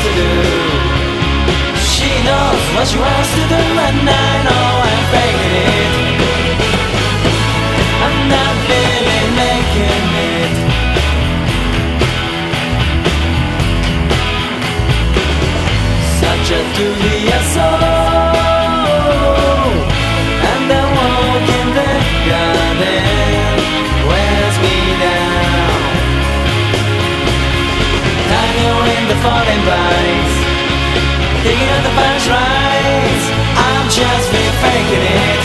to do. She knows what she wants to do, and I know I'm faking it. I'm not really making it. Such a dubious soul, and the walk in the garden wears me down. Hanging in the falling lights, digging at the punch rise. I'm just faking it,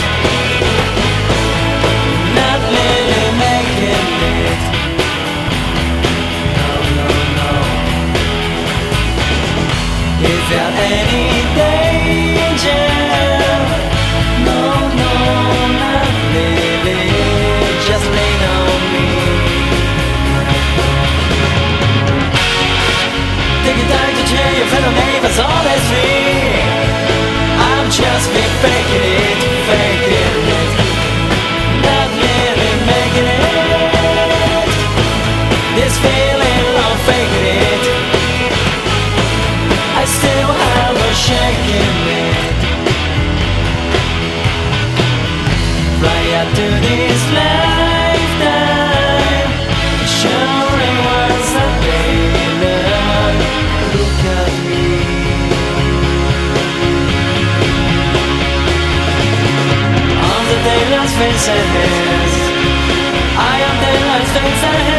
not really making it. No, no, no. Is there any danger? No, no, not really. Just lean on me. Take your time to cheer your fellow neighbors, all is free. I'm just faking it, faking it, not really making it. This feeling of faking it, I still have a shaking it. Prior to this lifetime, showing what's a failure. Look at me. On the daylight's face ahead, I am daylight's face ahead.